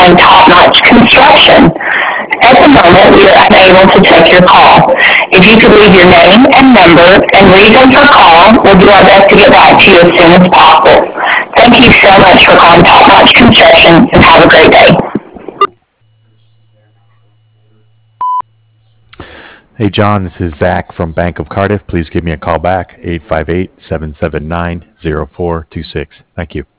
calling Top-Notch Construction. At the moment, we are unable to take your call. If you could leave your name and number and reason for call, we'll do our best to get back to you as soon as possible. Thank you so much for calling Top-Notch Construction, and have a great day. Hey, John, this is Zach from Bank of Cardiff. Please give me a call back, 858-779-0426. Thank you.